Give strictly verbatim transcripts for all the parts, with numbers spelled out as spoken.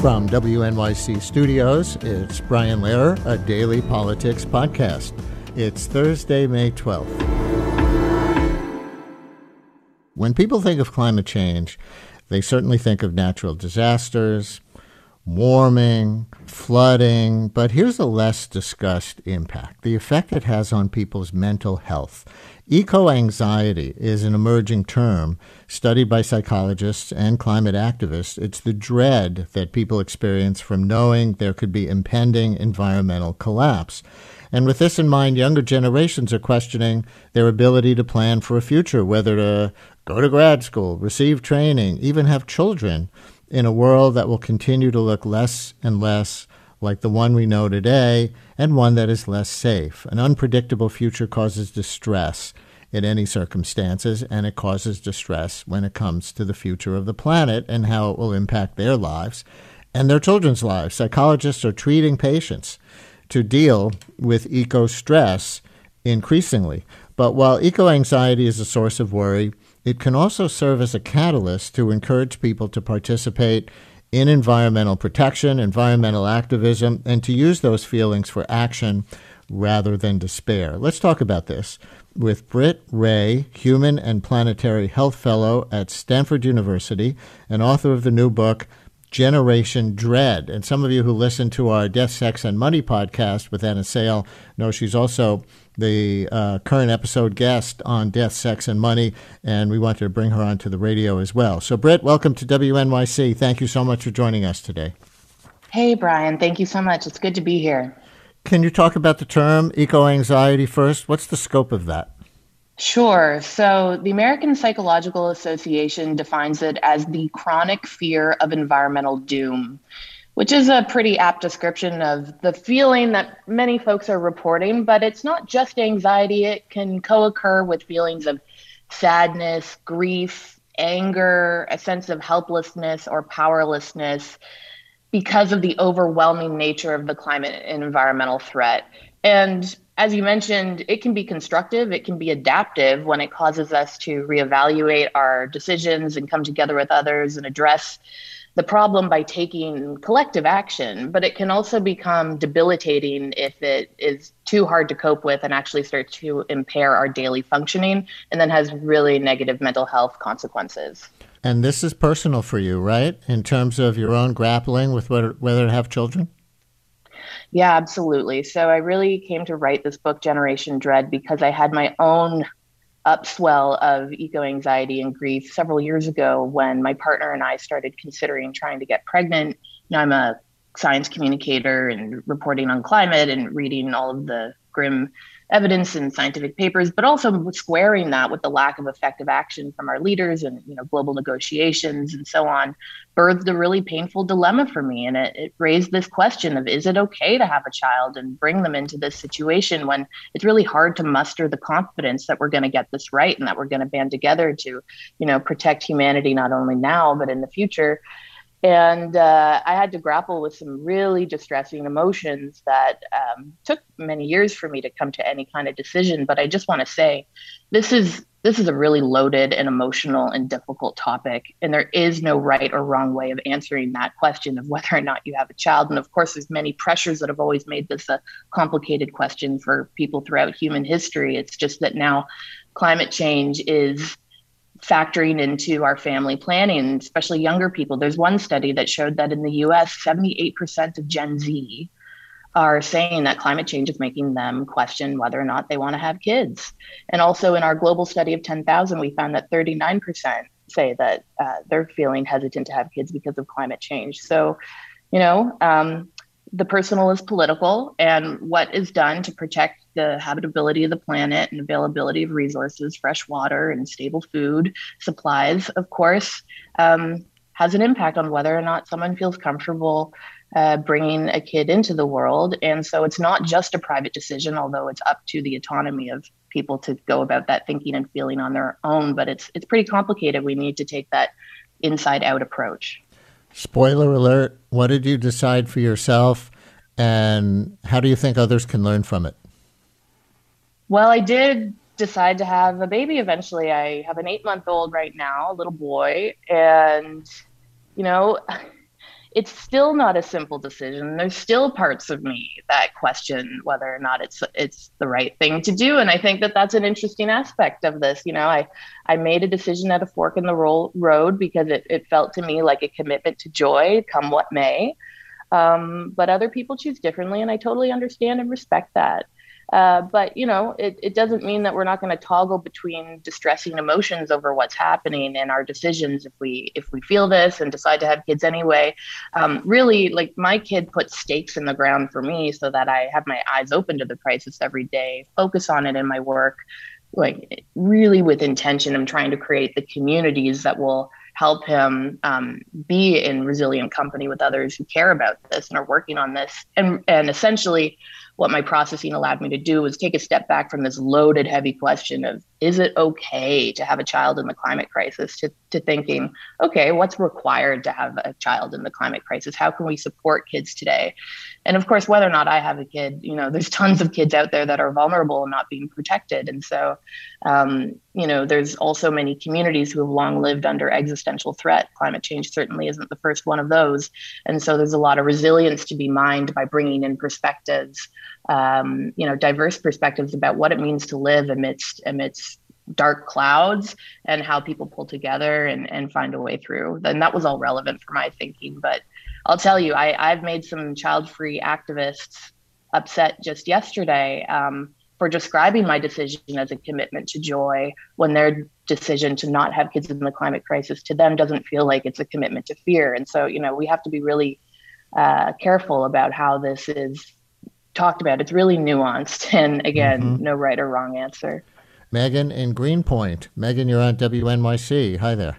From W N Y C Studios, it's Brian Lehrer, a daily politics podcast. It's Thursday, May twelfth. When people think of climate change, they certainly think of natural disasters, warming, flooding, but here's a less discussed impact, the effect it has on people's mental health. Eco-anxiety is an emerging term studied by psychologists and climate activists. It's the dread that people experience from knowing there could be impending environmental collapse. And with this in mind, younger generations are questioning their ability to plan for a future, whether to go to grad school, receive training, even have children in a world that will continue to look less and less like the one we know today, and one that is less safe. An unpredictable future causes distress in any circumstances, and it causes distress when it comes to the future of the planet and how it will impact their lives and their children's lives. Psychologists are treating patients to deal with eco-stress increasingly. But while eco-anxiety is a source of worry, it can also serve as a catalyst to encourage people to participate in environmental protection, environmental activism, and to use those feelings for action rather than despair. Let's talk about this with Britt Wray, Human and Planetary Health Fellow at Stanford University, and author of the new book, Generation Dread. And some of you who listen to our Death, Sex, and Money podcast with Anna Sale know she's also the uh, current episode guest on Death, Sex, and Money, and we wanted to bring her onto the radio as well. So, Britt, welcome to W N Y C. Thank you so much for joining us today. Hey, Brian. Thank you so much. It's good to be here. Can you talk about the term eco-anxiety first? What's the scope of that? Sure. So the American Psychological Association defines it as the chronic fear of environmental doom, which is a pretty apt description of the feeling that many folks are reporting. But it's not just anxiety. It can co-occur with feelings of sadness, grief, anger, a sense of helplessness or powerlessness because of the overwhelming nature of the climate and environmental threat. And as you mentioned, it can be constructive, it can be adaptive when it causes us to reevaluate our decisions and come together with others and address the problem by taking collective action. But it can also become debilitating if it is too hard to cope with and actually starts to impair our daily functioning and then has really negative mental health consequences. And this is personal for you, right? In terms of your own grappling with whether, whether to have children? Yeah, absolutely. So I really came to write this book, Generation Dread, because I had my own upswell of eco-anxiety and grief several years ago when my partner and I started considering trying to get pregnant. You know, I'm a science communicator and reporting on climate and reading all of the grim evidence in scientific papers, but also squaring that with the lack of effective action from our leaders and, you know, global negotiations and so on, birthed a really painful dilemma for me. And it, it raised this question of, is it okay to have a child and bring them into this situation when it's really hard to muster the confidence that we're going to get this right and that we're going to band together to, you know, protect humanity, not only now, but in the future. And uh, I had to grapple with some really distressing emotions that um, took many years for me to come to any kind of decision. But I just want to say, this is this is a really loaded and emotional and difficult topic. And there is no right or wrong way of answering that question of whether or not you have a child. And of course, there's many pressures that have always made this a complicated question for people throughout human history. It's just that now climate change is factoring into our family planning, especially younger people. There's one study that showed that in the U S, seventy-eight percent of Gen Z are saying that climate change is making them question whether or not they want to have kids. And also in our global study of ten thousand, we found that thirty-nine percent say that uh, they're feeling hesitant to have kids because of climate change. So, you know, um, the personal is political, and what is done to protect the habitability of the planet and availability of resources, fresh water and stable food supplies, of course, um, has an impact on whether or not someone feels comfortable uh, bringing a kid into the world. And so it's not just a private decision, although it's up to the autonomy of people to go about that thinking and feeling on their own. But it's it's pretty complicated. We need to take that inside out approach. Spoiler alert, what did you decide for yourself, and how do you think others can learn from it? Well, I did decide to have a baby eventually. I have an eight-month-old right now, a little boy, and, you know, it's still not a simple decision. There's still parts of me that question whether or not it's it's the right thing to do. And I think that that's an interesting aspect of this. You know, I I made a decision at a fork in the ro- road because it, it felt to me like a commitment to joy, come what may. Um, but other people choose differently, and I totally understand and respect that. Uh, but you know, it, it doesn't mean that we're not going to toggle between distressing emotions over what's happening in our decisions if we if we feel this and decide to have kids anyway. Um, really, like my kid put stakes in the ground for me so that I have my eyes open to the crisis every day, focus on it in my work, like really with intention. I'm trying to create the communities that will help him um, be in resilient company with others who care about this and are working on this. And and essentially, what my processing allowed me to do was take a step back from this loaded, heavy question of, is it okay to have a child in the climate crisis, to, to thinking, okay, what's required to have a child in the climate crisis? How can we support kids today? And of course, whether or not I have a kid, you know, there's tons of kids out there that are vulnerable and not being protected. And so, um, you know, there's also many communities who have long lived under existential threat. Climate change certainly isn't the first one of those. And so there's a lot of resilience to be mined by bringing in perspectives, um, you know, diverse perspectives about what it means to live amidst amidst dark clouds and how people pull together and, and find a way through. And that was all relevant for my thinking. But I'll tell you, I, I've made some child-free activists upset just yesterday um, for describing my decision as a commitment to joy when their decision to not have kids in the climate crisis to them doesn't feel like it's a commitment to fear. And so, you know, we have to be really uh, careful about how this is talked about. It's really nuanced. And again, mm-hmm. no right or wrong answer. Megan in Greenpoint. Megan, you're on W N Y C. Hi there.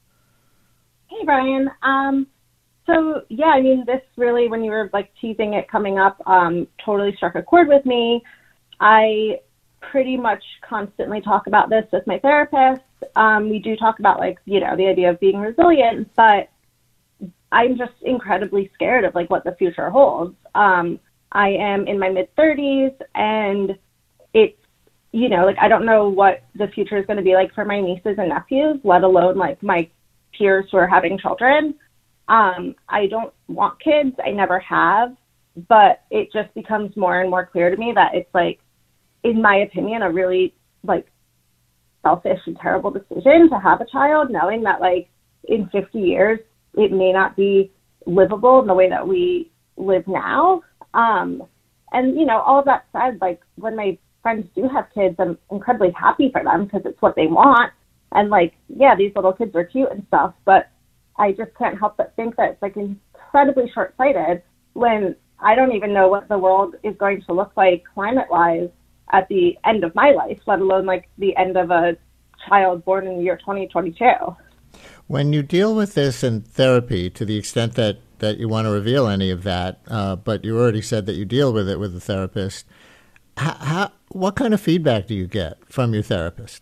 Hey, Brian. Um, so, yeah, I mean, this really, when you were, like, teasing it coming up, um, totally struck a chord with me. I pretty much constantly talk about this with my therapist. Um, we do talk about, like, you know, the idea of being resilient, but I'm just incredibly scared of, like, what the future holds. Um, I am in my mid-thirties, and it's, you know, like, I don't know what the future is going to be like for my nieces and nephews, let alone, like, my peers who are having children. Um, I don't want kids. I never have. But it just becomes more and more clear to me that it's, like, in my opinion, a really, like, selfish and terrible decision to have a child, knowing that, like, in fifty years, it may not be livable in the way that we live now. Um, and, you know, all of that said, like, when my friends do have kids, I'm incredibly happy for them because it's what they want. And, like, yeah, these little kids are cute and stuff, but I just can't help but think that it's, like, incredibly short-sighted when I don't even know what the world is going to look like climate-wise at the end of my life, let alone, like, the end of a child born in the year twenty twenty-two. When you deal with this in therapy, to the extent that, that you want to reveal any of that, uh, but you already said that you deal with it with a therapist, how, how, what kind of feedback do you get from your therapist?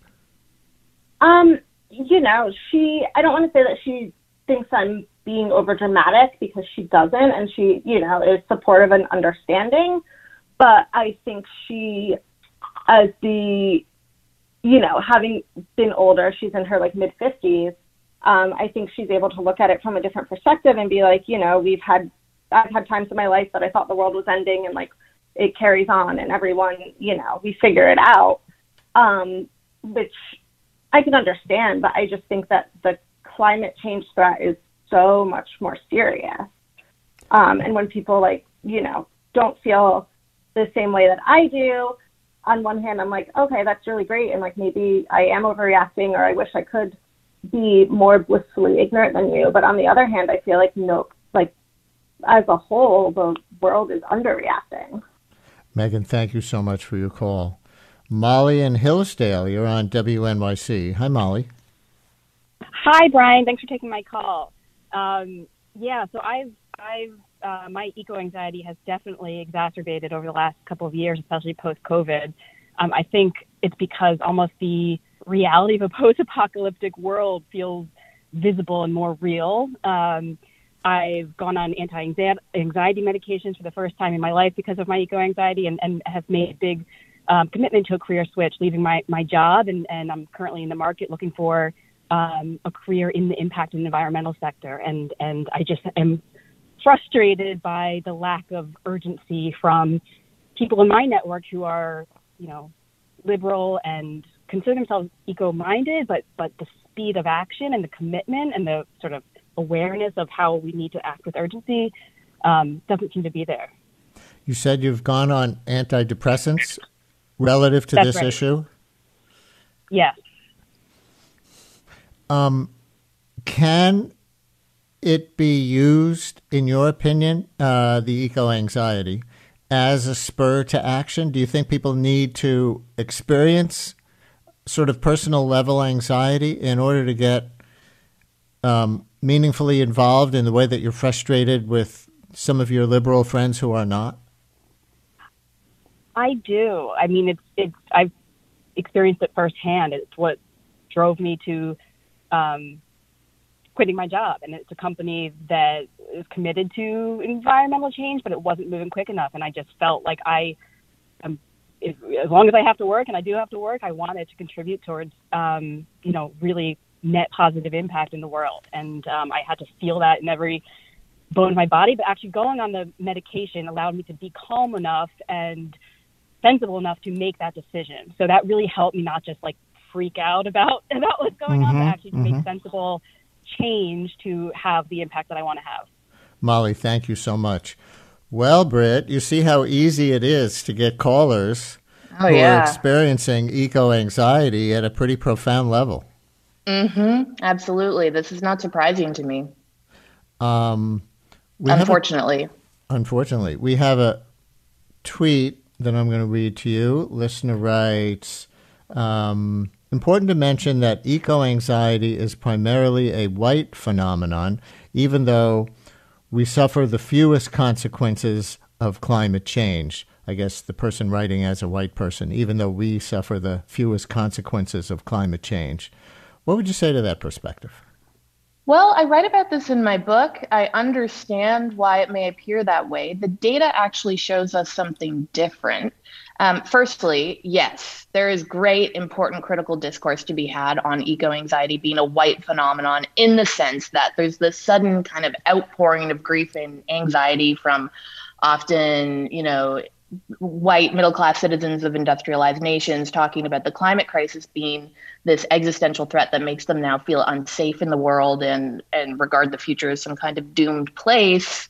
Um, you know, she, I don't want to say that she thinks I'm being over dramatic, because she doesn't, and she, you know, is supportive and understanding. But I think she, as the, you know, having been older, she's in her, like, mid fifties, um, I think she's able to look at it from a different perspective and be like, you know, we've had, I've had times in my life that I thought the world was ending, and, like, it carries on, and everyone, you know, we figure it out, um, which I can understand. But I just think that the climate change threat is so much more serious. Um, and when people, like, you know, don't feel the same way that I do, on one hand, I'm like, okay, that's really great. And, like, maybe I am overreacting, or I wish I could be more blissfully ignorant than you. But on the other hand, I feel like, nope, like, as a whole, the world is underreacting. Megan, thank you so much for your call. Molly in Hillsdale, you're on W N Y C. Hi, Molly. Hi, Brian. Thanks for taking my call. Um, yeah, so I've, I've, uh, my eco-anxiety has definitely exacerbated over the last couple of years, especially post-COVID. Um, I think it's because almost the reality of a post-apocalyptic world feels visible and more real. Um, I've gone on anti-anxiety medications for the first time in my life because of my eco-anxiety, and, and have made a big um, commitment to a career switch, leaving my, my job, and, and I'm currently in the market looking for um, a career in the impact and environmental sector. And, and I just am frustrated by the lack of urgency from people in my network who are, you know, liberal and consider themselves eco-minded, but but the speed of action and the commitment and the sort of awareness of how we need to act with urgency um, doesn't seem to be there. You said you've gone on antidepressants relative to That's this right. issue? Yes. Um, can it be used, in your opinion, uh, the eco-anxiety, as a spur to action? Do you think people need to experience sort of personal level anxiety in order to get um, meaningfully involved in the way that you're frustrated with some of your liberal friends who are not? I do. I mean, it's it's. I've experienced it firsthand. It's what drove me to um, quitting my job, and it's a company that is committed to environmental change, but it wasn't moving quick enough, and I just felt like I, um, if, as long as I have to work, and I do have to work, I wanted to contribute towards, um, you know, really net positive impact in the world, and um, I had to feel that in every bone in my body. But actually, going on the medication allowed me to be calm enough and sensible enough to make that decision. So that really helped me not just like freak out about, about what's going Mm-hmm, on, but actually to mm-hmm. make sensible change to have the impact that I want to have. Molly, thank you so much. Well, Britt, you see how easy it is to get callers Oh, who yeah. are experiencing eco-anxiety at a pretty profound level. Mm-hmm. Absolutely. This is not surprising to me, Um, we have a- unfortunately. unfortunately, we have a tweet that I'm going to read to you. Listener writes, um, important to mention that eco-anxiety is primarily a white phenomenon, even though we suffer the fewest consequences of climate change. I guess the person writing as a white person, even though we suffer the fewest consequences of climate change. What would you say to that perspective? Well, I write about this in my book. I understand why it may appear that way. The data actually shows us something different. Um, firstly, yes, there is great, important, critical discourse to be had on eco-anxiety being a white phenomenon, in the sense that there's this sudden kind of outpouring of grief and anxiety from often, you know, white middle-class citizens of industrialized nations talking about the climate crisis being this existential threat that makes them now feel unsafe in the world and, and regard the future as some kind of doomed place.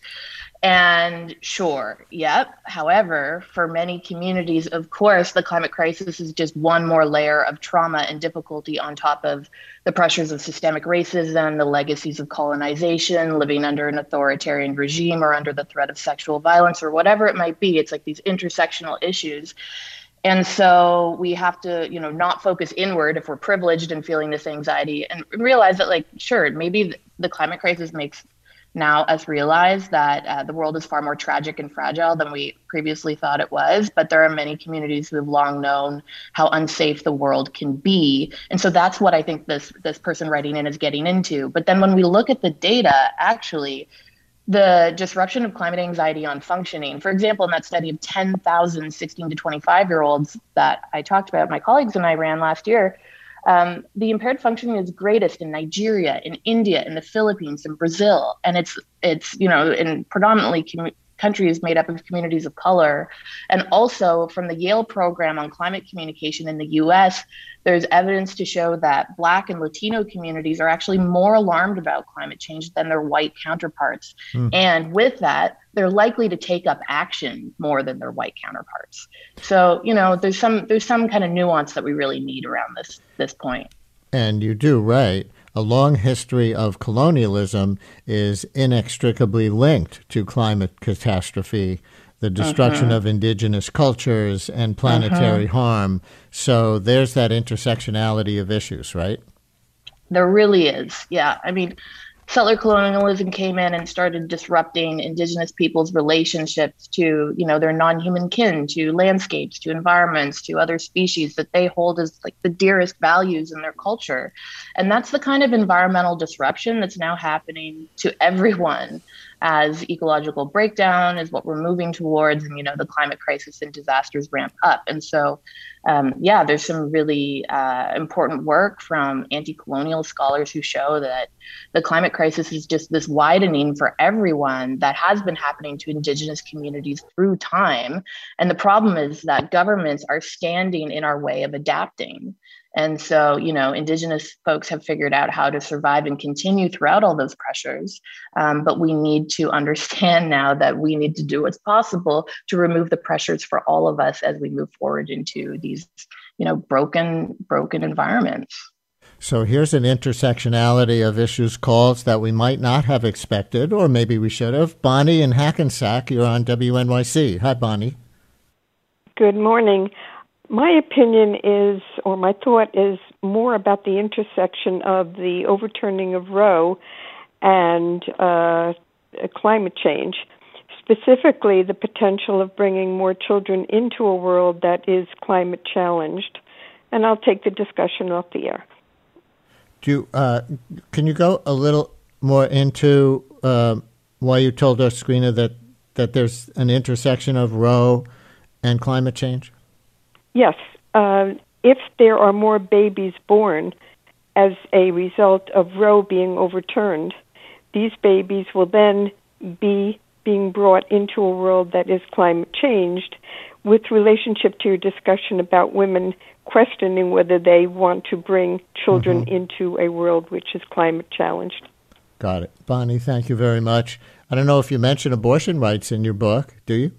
And sure, yep. However, for many communities, of course, the climate crisis is just one more layer of trauma and difficulty on top of the pressures of systemic racism, the legacies of colonization, living under an authoritarian regime or under the threat of sexual violence or whatever it might be. It's like these intersectional issues. And so we have to, you know, not focus inward if we're privileged and feeling this anxiety, and realize that, like, sure, maybe the climate crisis makes now us realize that uh, the world is far more tragic and fragile than we previously thought it was. But there are many communities who have long known how unsafe the world can be. And so that's what I think this, this person writing in is getting into. But then when we look at the data, actually, the disruption of climate anxiety on functioning, for example, in that study of ten thousand sixteen to twenty-five year olds that I talked about, my colleagues and I ran last year, Um, the impaired functioning is greatest in Nigeria, in India, in the Philippines, in Brazil, and it's it's you know in predominantly com- countries made up of communities of color. And also from the Yale program on climate communication in the U S, there's evidence to show that Black and Latino communities are actually more alarmed about climate change than their white counterparts. Mm. And with that, they're likely to take up action more than their white counterparts. So, you know, there's some there's some kind of nuance that we really need around this this point. And you do, right. A long history of colonialism is inextricably linked to climate catastrophe, the destruction uh-huh. of indigenous cultures and planetary uh-huh. harm. So there's that intersectionality of issues, right? There really is. Yeah. I mean, settler colonialism came in and started disrupting indigenous people's relationships to, you know, their non-human kin, to landscapes, to environments, to other species that they hold as like the dearest values in their culture. And that's the kind of environmental disruption that's now happening to everyone as ecological breakdown is what we're moving towards, and, you know, the climate crisis and disasters ramp up. And so um, yeah, there's some really uh, important work from anti-colonial scholars who show that the climate crisis is just this widening for everyone that has been happening to Indigenous communities through time. And the problem is that governments are standing in our way of adapting. And so, you know, Indigenous folks have figured out how to survive and continue throughout all those pressures. Um, but we need to understand now that we need to do what's possible to remove the pressures for all of us as we move forward into these, you know, broken, broken environments. So here's an intersectionality of issues calls that we might not have expected, or maybe we should have. Bonnie in Hackensack, you're on W N Y C. Hi, Bonnie. Good morning. My opinion is, or my thought is, more about the intersection of the overturning of Roe and uh, climate change, specifically the potential of bringing more children into a world that is climate challenged. And I'll take the discussion off the air. Do you, uh, can you go a little more into uh, why you told us, Skrina, that, that there's an intersection of Roe and climate change? Yes. Uh, if there are more babies born as a result of Roe being overturned, these babies will then be being brought into a world that is climate changed, with relationship to your discussion about women questioning whether they want to bring children mm-hmm. into a world which is climate challenged. Got it. Bonnie, thank you very much. I don't know if you mention abortion rights in your book, do you?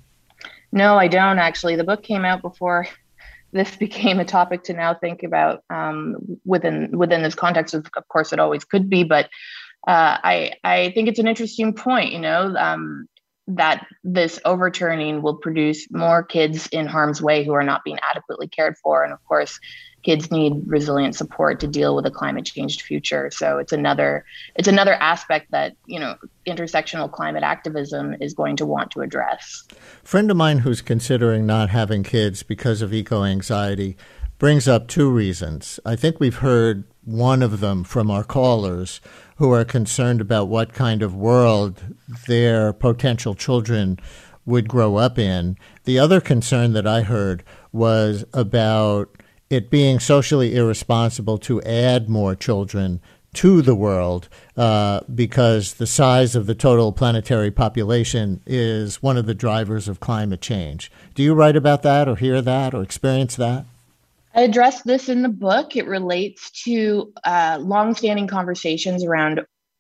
No, I don't actually. The book came out before this became a topic to now think about um, within within this context. Of, of course, it always could be, but uh, I I think it's an interesting point. You know, um, that this overturning will produce more kids in harm's way who are not being adequately cared for, and of course, kids need resilient support to deal with a climate changed future. So it's another it's another aspect that, you know, intersectional climate activism is going to want to address. A friend of mine who's considering not having kids because of eco-anxiety brings up two reasons. I think we've heard one of them from our callers who are concerned about what kind of world their potential children would grow up in. The other concern that I heard was about it being socially irresponsible to add more children to the world uh, because the size of the total planetary population is one of the drivers of climate change. Do you write about that or hear that or experience that? I addressed this in the book. It relates to uh, longstanding conversations around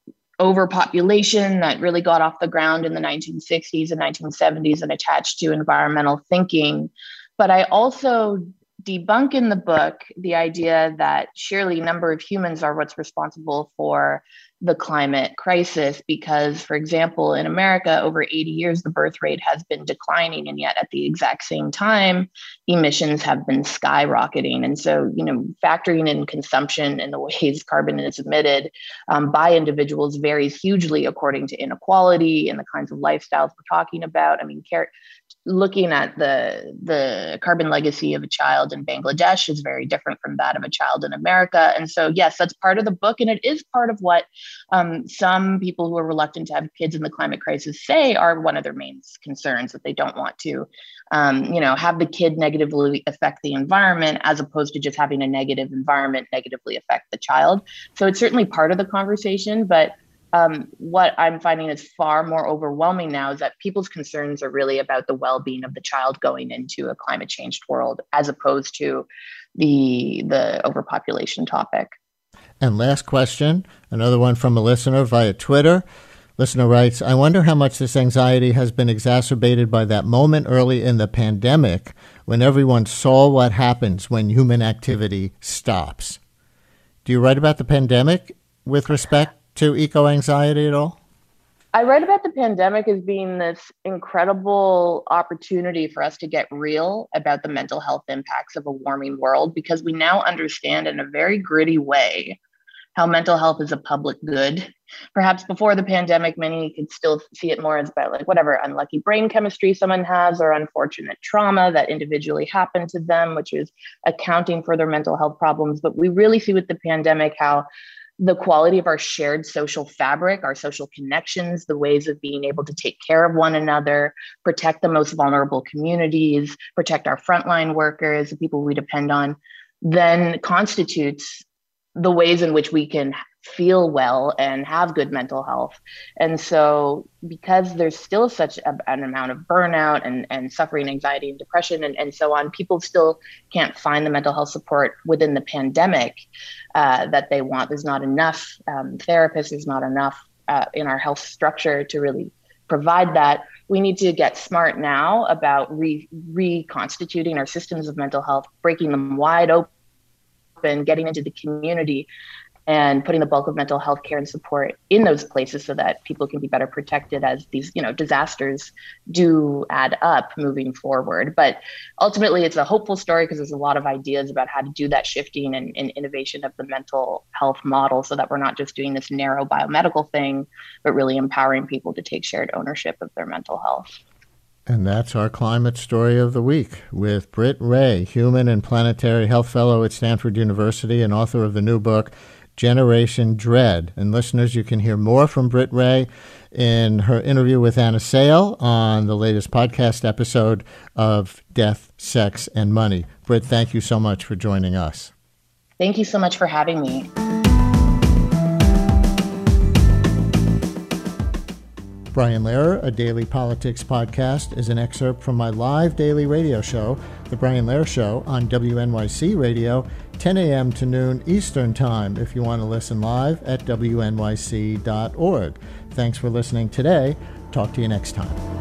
overpopulation that really got off the ground in the nineteen sixties and nineteen seventies and attached to environmental thinking. But I also debunk in the book the idea that surely number of humans are what's responsible for the climate crisis, because, for example, in America, over eighty years, the birth rate has been declining, and yet at the exact same time, emissions have been skyrocketing. And so, you know, factoring in consumption and the ways carbon is emitted um, by individuals varies hugely according to inequality and the kinds of lifestyles we're talking about. I mean, care looking at the the carbon legacy of a child in Bangladesh is very different from that of a child in America. And so, yes, that's part of the book. And it is part of what um, some people who are reluctant to have kids in the climate crisis say are one of their main concerns, that they don't want to, um, you know, have the kid negatively affect the environment, as opposed to just having a negative environment negatively affect the child. So it's certainly part of the conversation, but Um, what I'm finding is far more overwhelming now is that people's concerns are really about the well-being of the child going into a climate changed world, as opposed to the the overpopulation topic. And last question, another one from a listener via Twitter. Listener writes, I wonder how much this anxiety has been exacerbated by that moment early in the pandemic when everyone saw what happens when human activity stops. Do you write about the pandemic with respect to eco-anxiety at all? I write about the pandemic as being this incredible opportunity for us to get real about the mental health impacts of a warming world, because we now understand in a very gritty way how mental health is a public good. Perhaps before the pandemic, many could still see it more as about like whatever unlucky brain chemistry someone has or unfortunate trauma that individually happened to them, which is accounting for their mental health problems. But we really see with the pandemic how the quality of our shared social fabric, our social connections, the ways of being able to take care of one another, protect the most vulnerable communities, protect our frontline workers, the people we depend on, then constitutes the ways in which we can feel well and have good mental health. And so because there's still such a, an amount of burnout and, and suffering, anxiety and depression and, and so on, people still can't find the mental health support within the pandemic uh, that they want. There's not enough um, therapists, there's not enough uh, in our health structure to really provide that. We need to get smart now about re- reconstituting our systems of mental health, breaking them wide open, getting into the community, and putting the bulk of mental health care and support in those places so that people can be better protected as these, you know, disasters do add up moving forward. But ultimately, it's a hopeful story because there's a lot of ideas about how to do that shifting and, and innovation of the mental health model so that we're not just doing this narrow biomedical thing, but really empowering people to take shared ownership of their mental health. And that's our climate story of the week with Britt Wray, Human and Planetary Health Fellow at Stanford University and author of the new book, Generation Dread. And listeners, you can hear more from Britt Wray in her interview with Anna Sale on the latest podcast episode of Death, Sex, and Money. Britt, thank you so much for joining us. Thank you so much for having me. Brian Lehrer, a daily politics podcast, is an excerpt from my live daily radio show, The Brian Lehrer Show, on W N Y C Radio, ten a.m. to noon Eastern Time, if you want to listen live at W N Y C dot org. Thanks for listening today. Talk to you next time.